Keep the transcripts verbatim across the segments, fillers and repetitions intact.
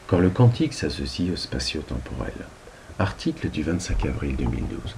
Quand le quantique s'associe au spatio-temporel. Article du vingt-cinq avril deux mille douze.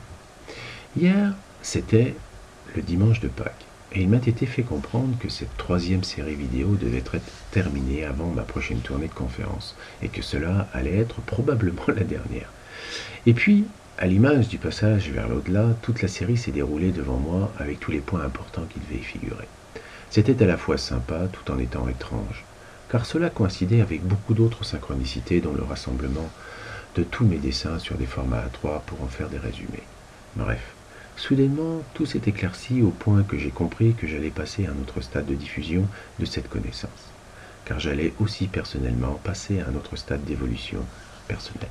Hier, c'était le dimanche de Pâques, et il m'a été fait comprendre que cette troisième série vidéo devait être terminée avant ma prochaine tournée de conférence, et que cela allait être probablement la dernière. Et puis, à l'image du passage vers l'au-delà, toute la série s'est déroulée devant moi avec tous les points importants qui devaient y figurer. C'était à la fois sympa tout en étant étrange, car cela coïncidait avec beaucoup d'autres synchronicités dont le rassemblement de tous mes dessins sur des formats A trois pour en faire des résumés. Bref, soudainement, tout s'est éclairci au point que j'ai compris que j'allais passer à un autre stade de diffusion de cette connaissance, car j'allais aussi personnellement passer à un autre stade d'évolution personnelle.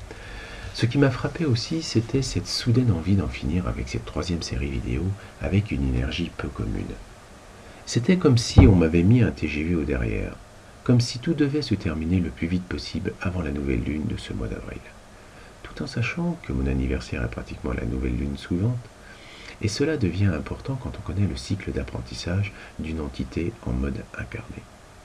Ce qui m'a frappé aussi, c'était cette soudaine envie d'en finir avec cette troisième série vidéo avec une énergie peu commune. C'était comme si on m'avait mis un T G V au derrière, comme si tout devait se terminer le plus vite possible avant la nouvelle lune de ce mois d'avril, tout en sachant que mon anniversaire est pratiquement la nouvelle lune suivante, et cela devient important quand on connaît le cycle d'apprentissage d'une entité en mode incarné.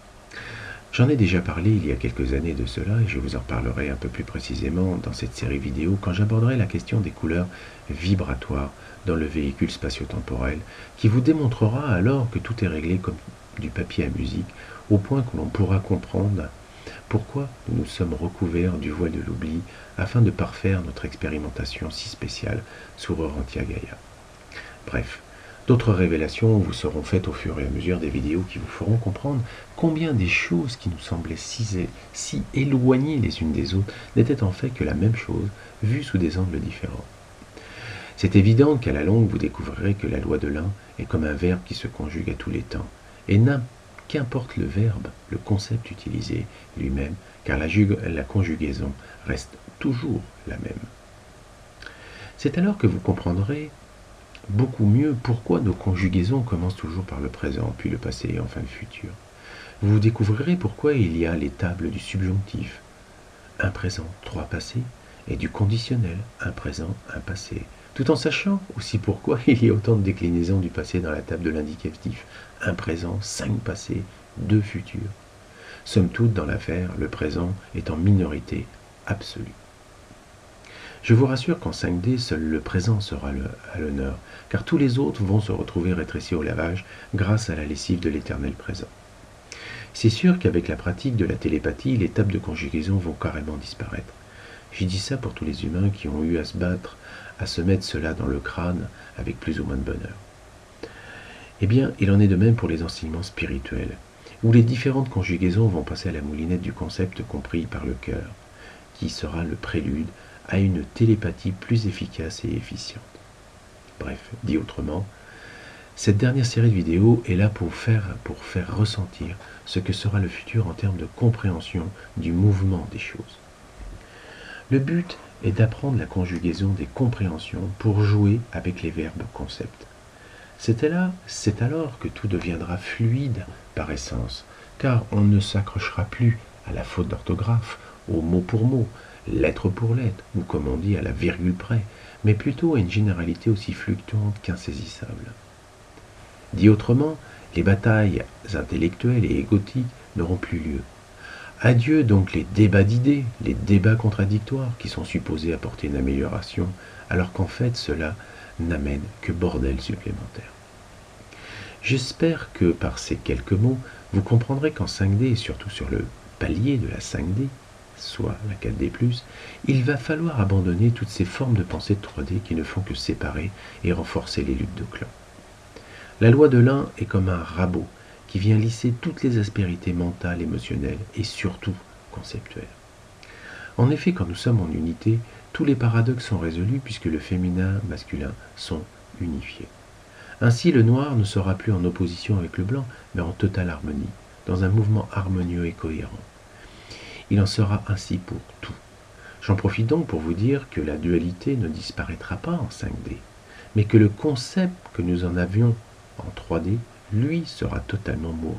J'en ai déjà parlé il y a quelques années de cela et je vous en parlerai un peu plus précisément dans cette série vidéo quand j'aborderai la question des couleurs vibratoires dans le véhicule spatio-temporel qui vous démontrera alors que tout est réglé comme du papier à musique au point que l'on pourra comprendre pourquoi nous nous sommes recouverts du voile de l'oubli afin de parfaire notre expérimentation si spéciale sur Aurantia Gaia. Bref, d'autres révélations vous seront faites au fur et à mesure des vidéos qui vous feront comprendre combien des choses qui nous semblaient si, si éloignées les unes des autres n'étaient en fait que la même chose, vue sous des angles différents. C'est évident qu'à la longue vous découvrirez que la loi de l'un est comme un verbe qui se conjugue à tous les temps, et qu'importe le verbe, le concept utilisé lui-même, car la, la conjugaison reste toujours la même. C'est alors que vous comprendrez beaucoup mieux pourquoi nos conjugaisons commencent toujours par le présent, puis le passé et enfin le futur. Vous découvrirez pourquoi il y a les tables du subjonctif, un présent, trois passés, et du conditionnel, un présent, un passé, tout en sachant aussi pourquoi il y a autant de déclinaisons du passé dans la table de l'indicatif, un présent, cinq passés, deux futurs. Somme toute, dans l'affaire, le présent est en minorité absolue. Je vous rassure qu'en cinq D, seul le présent sera le, à l'honneur, car tous les autres vont se retrouver rétrécis au lavage grâce à la lessive de l'éternel présent. C'est sûr qu'avec la pratique de la télépathie, les tables de conjugaison vont carrément disparaître. J'ai dit ça pour tous les humains qui ont eu à se battre, à se mettre cela dans le crâne avec plus ou moins de bonheur. Eh bien, il en est de même pour les enseignements spirituels, où les différentes conjugaisons vont passer à la moulinette du concept compris par le cœur, qui sera le prélude à une télépathie plus efficace et efficiente. Bref, dit autrement, cette dernière série de vidéos est là pour faire, pour faire ressentir ce que sera le futur en termes de compréhension du mouvement des choses. Le but est d'apprendre la conjugaison des compréhensions pour jouer avec les verbes concepts. C'est là, c'est alors que tout deviendra fluide par essence, car on ne s'accrochera plus à la faute d'orthographe, au mot pour mot, lettre pour lettre, ou comme on dit à la virgule près, mais plutôt à une généralité aussi fluctuante qu'insaisissable. Dit autrement, les batailles intellectuelles et égotiques n'auront plus lieu. Adieu donc les débats d'idées, les débats contradictoires qui sont supposés apporter une amélioration, alors qu'en fait cela n'amène que bordel supplémentaire. J'espère que par ces quelques mots, vous comprendrez qu'en cinq D et surtout sur le palier de la cinq D, soit la quatre D plus, il va falloir abandonner toutes ces formes de pensée de trois D qui ne font que séparer et renforcer les luttes de clans. La loi de l'un est comme un rabot qui vient lisser toutes les aspérités mentales, émotionnelles et surtout conceptuelles. En effet, quand nous sommes en unité, tous les paradoxes sont résolus puisque le féminin et masculin sont unifiés. Ainsi, le noir ne sera plus en opposition avec le blanc, mais en totale harmonie, dans un mouvement harmonieux et cohérent. Il en sera ainsi pour tout. J'en profite donc pour vous dire que la dualité ne disparaîtra pas en cinq D, mais que le concept que nous en avions en trois D, lui, sera totalement mouru.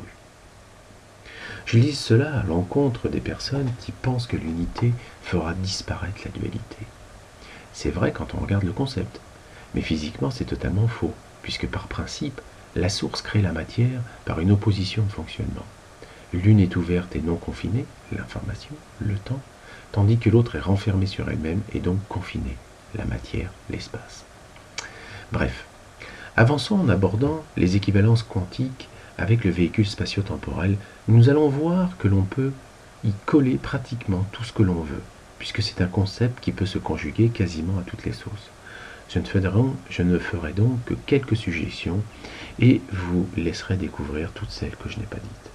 Je lis cela à l'encontre des personnes qui pensent que l'unité fera disparaître la dualité. C'est vrai quand on regarde le concept, mais physiquement c'est totalement faux, puisque par principe, la source crée la matière par une opposition de fonctionnement. L'une est ouverte et non confinée, l'information, le temps, tandis que l'autre est renfermée sur elle-même et donc confinée, la matière, l'espace. Bref, avançons en abordant les équivalences quantiques avec le véhicule spatio-temporel. Nous allons voir que l'on peut y coller pratiquement tout ce que l'on veut, puisque c'est un concept qui peut se conjuguer quasiment à toutes les sauces. Je ne ferai, je ne ferai donc que quelques suggestions et vous laisserai découvrir toutes celles que je n'ai pas dites.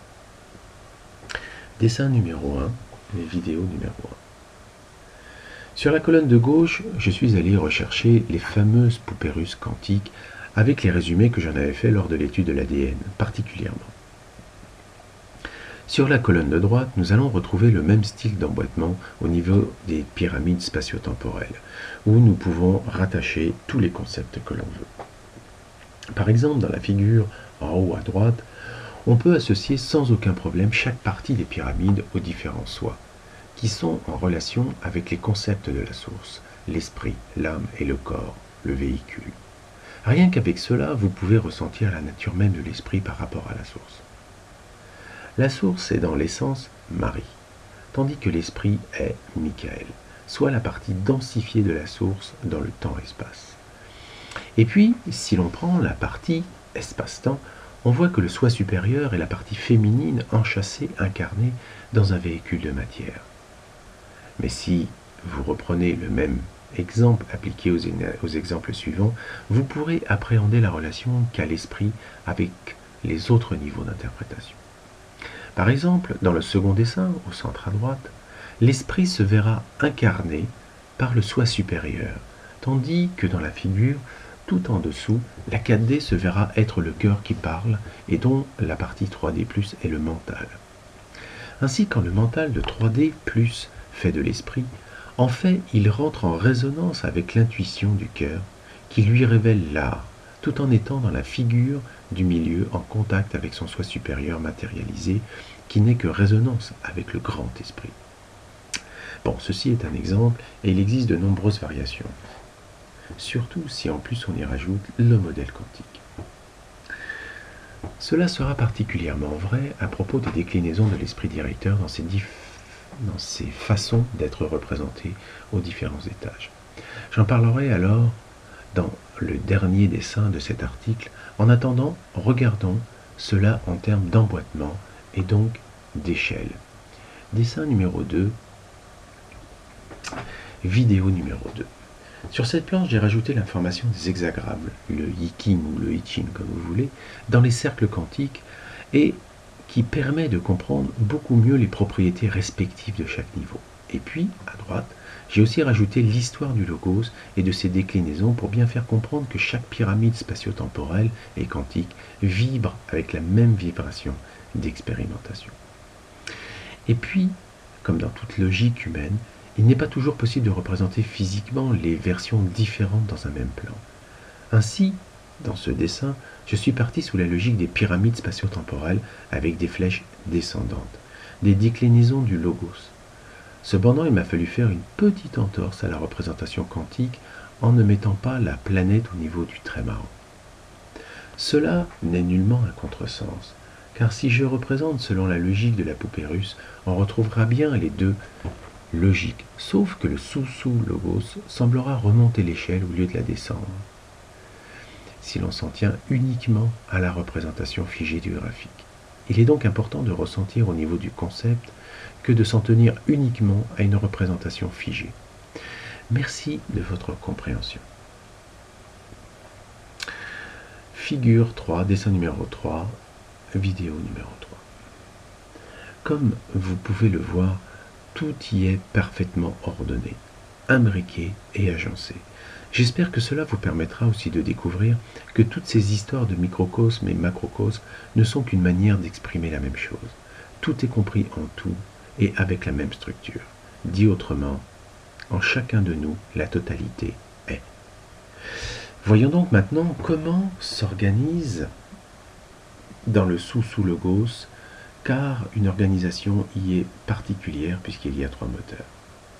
Dessin numéro un, les vidéos numéro un. Sur la colonne de gauche, je suis allé rechercher les fameuses poupées russes quantiques avec les résumés que j'en avais fait lors de l'étude de l'A D N, particulièrement. Sur la colonne de droite, nous allons retrouver le même style d'emboîtement au niveau des pyramides spatio-temporelles, où nous pouvons rattacher tous les concepts que l'on veut. Par exemple, dans la figure en haut à droite, on peut associer sans aucun problème chaque partie des pyramides aux différents soi, qui sont en relation avec les concepts de la source, l'esprit, l'âme et le corps, le véhicule. Rien qu'avec cela, vous pouvez ressentir la nature même de l'esprit par rapport à la source. La source est dans l'essence Marie, tandis que l'esprit est Michael, soit la partie densifiée de la source dans le temps-espace. Et puis, si l'on prend la partie espace-temps, on voit que le soi supérieur est la partie féminine enchâssée, incarnée dans un véhicule de matière. Mais si vous reprenez le même exemple appliqué aux, aux exemples suivants, vous pourrez appréhender la relation qu'a l'esprit avec les autres niveaux d'interprétation. Par exemple, dans le second dessin, au centre à droite, l'esprit se verra incarné par le soi supérieur, tandis que dans la figure, tout en dessous, la quatre D se verra être le cœur qui parle et dont la partie trois D plus est le mental. Ainsi, quand le mental de trois D plus fait de l'esprit, en fait, il rentre en résonance avec l'intuition du cœur qui lui révèle l'art, tout en étant dans la figure du milieu en contact avec son soi supérieur matérialisé qui n'est que résonance avec le grand esprit. Bon, ceci est un exemple et il existe de nombreuses variations. Surtout si en plus on y rajoute le modèle quantique. Cela sera particulièrement vrai à propos des déclinaisons de l'esprit directeur dans ses, dans ses façons d'être représenté aux différents étages. J'en parlerai alors dans le dernier dessin de cet article. En attendant, regardons cela en termes d'emboîtement et donc d'échelle. Dessin numéro deux, vidéo numéro deux. Sur cette planche, j'ai rajouté l'information des hexagrammes, le Yiking ou le I-Ching comme vous voulez, dans les cercles quantiques et qui permet de comprendre beaucoup mieux les propriétés respectives de chaque niveau. Et puis, à droite, j'ai aussi rajouté l'histoire du logos et de ses déclinaisons pour bien faire comprendre que chaque pyramide spatio-temporelle et quantique vibre avec la même vibration d'expérimentation. Et puis, comme dans toute logique humaine, il n'est pas toujours possible de représenter physiquement les versions différentes dans un même plan. Ainsi, dans ce dessin, je suis parti sous la logique des pyramides spatio-temporelles avec des flèches descendantes, des déclinaisons du logos. Cependant, il m'a fallu faire une petite entorse à la représentation quantique en ne mettant pas la planète au niveau du trait marrant. Cela n'est nullement un contresens, car si je représente selon la logique de la poupée russe, on retrouvera bien les deux logiques, sauf que le sous-sous-logos semblera remonter l'échelle au lieu de la descendre, si l'on s'en tient uniquement à la représentation figée du graphique. Il est donc important de ressentir au niveau du concept que de s'en tenir uniquement à une représentation figée. Merci de votre compréhension. Figure trois, dessin numéro trois, vidéo numéro trois. Comme vous pouvez le voir, tout y est parfaitement ordonné, imbriqué et agencé. J'espère que cela vous permettra aussi de découvrir que toutes ces histoires de microcosme et macrocosme ne sont qu'une manière d'exprimer la même chose. Tout est compris en tout et avec la même structure. Dit autrement, en chacun de nous, la totalité est. Voyons donc maintenant comment s'organise dans le sous-sous-logos, car une organisation y est particulière puisqu'il y a trois moteurs.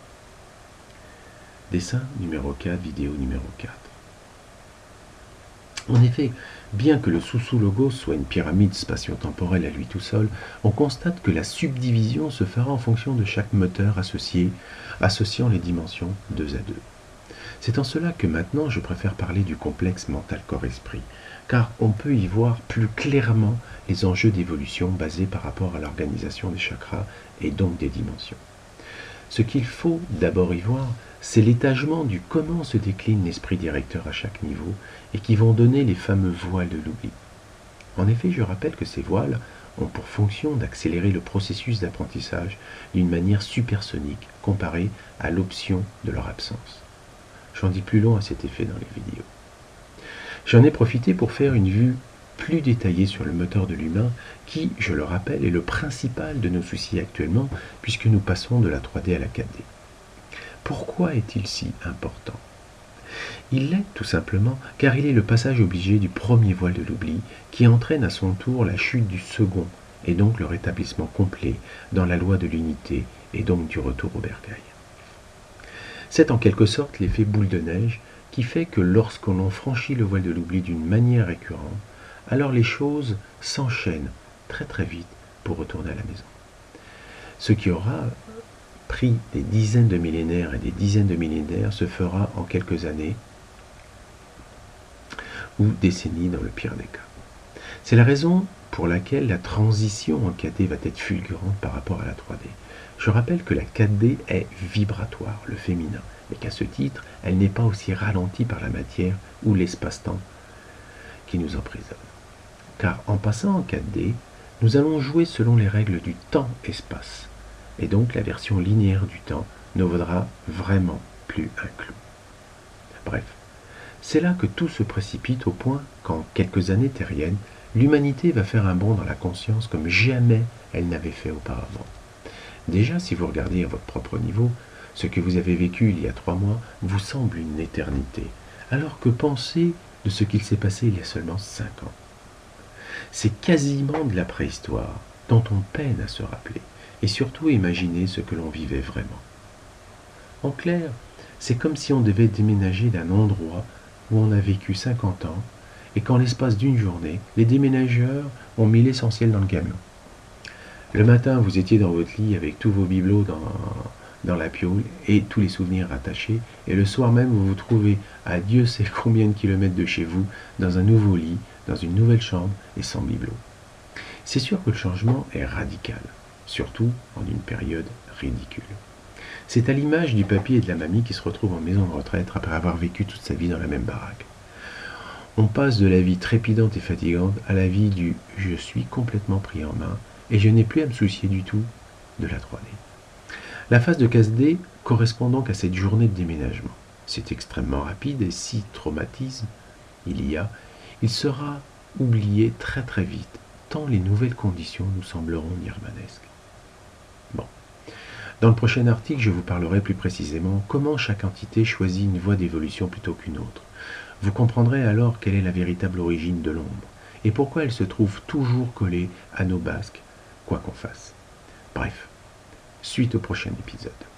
Dessin numéro quatre, vidéo numéro quatre. En effet, bien que le sous-sous-logos soit une pyramide spatio-temporelle à lui tout seul, on constate que la subdivision se fera en fonction de chaque moteur associé, associant les dimensions deux à deux. C'est en cela que maintenant je préfère parler du complexe mental corps-esprit, car on peut y voir plus clairement les enjeux d'évolution basés par rapport à l'organisation des chakras et donc des dimensions. Ce qu'il faut d'abord y voir, c'est l'étagement du comment se décline l'esprit directeur à chaque niveau et qui vont donner les fameux voiles de l'oubli. En effet, je rappelle que ces voiles ont pour fonction d'accélérer le processus d'apprentissage d'une manière supersonique comparée à l'option de leur absence. J'en dis plus long à cet effet dans les vidéos. J'en ai profité pour faire une vue plus détaillée sur le moteur de l'humain qui, je le rappelle, est le principal de nos soucis actuellement puisque nous passons de la trois D à la quatre D. Pourquoi est-il si important? Il l'est tout simplement car il est le passage obligé du premier voile de l'oubli qui entraîne à son tour la chute du second et donc le rétablissement complet dans la loi de l'unité et donc du retour au bercail. C'est en quelque sorte l'effet boule de neige qui fait que lorsque l'on franchit le voile de l'oubli d'une manière récurrente, alors les choses s'enchaînent très très vite pour retourner à la maison. Ce qui aura pris des dizaines de millénaires et des dizaines de millénaires se fera en quelques années ou décennies dans le pire des cas. C'est la raison pour laquelle la transition en quatre D va être fulgurante par rapport à la trois D. Je rappelle que la quatre D est vibratoire, le féminin, et qu'à ce titre, elle n'est pas aussi ralentie par la matière ou l'espace-temps qui nous emprisonne. Car en passant en quatre D, nous allons jouer selon les règles du temps-espace, et donc la version linéaire du temps ne vaudra vraiment plus un clou. Bref, c'est là que tout se précipite au point qu'en quelques années terriennes, l'humanité va faire un bond dans la conscience comme jamais elle n'avait fait auparavant. Déjà, si vous regardez à votre propre niveau, ce que vous avez vécu il y a trois mois vous semble une éternité, alors que pensez de ce qu'il s'est passé il y a seulement cinq ans. C'est quasiment de la préhistoire, dont on peine à se rappeler, et surtout imaginer ce que l'on vivait vraiment. En clair, c'est comme si on devait déménager d'un endroit où on a vécu cinquante ans, et qu'en l'espace d'une journée, les déménageurs ont mis l'essentiel dans le camion. Le matin, vous étiez dans votre lit avec tous vos bibelots dans, dans la piole et tous les souvenirs rattachés, et le soir même, vous vous trouvez à Dieu sait combien de kilomètres de chez vous, dans un nouveau lit, dans une nouvelle chambre et sans bibelots. C'est sûr que le changement est radical, surtout en une période ridicule. C'est à l'image du papy et de la mamie qui se retrouvent en maison de retraite après avoir vécu toute sa vie dans la même baraque. On passe de la vie trépidante et fatigante à la vie du « je suis complètement pris en main » et je n'ai plus à me soucier du tout de la trois D. La phase de quatre D correspond donc à cette journée de déménagement. C'est extrêmement rapide et si traumatisme il y a, il sera oublié très très vite, tant les nouvelles conditions nous sembleront nirvanesques. Bon. Dans le prochain article, je vous parlerai plus précisément comment chaque entité choisit une voie d'évolution plutôt qu'une autre. Vous comprendrez alors quelle est la véritable origine de l'ombre et pourquoi elle se trouve toujours collée à nos basques, quoi qu'on fasse. Bref, suite au prochain épisode.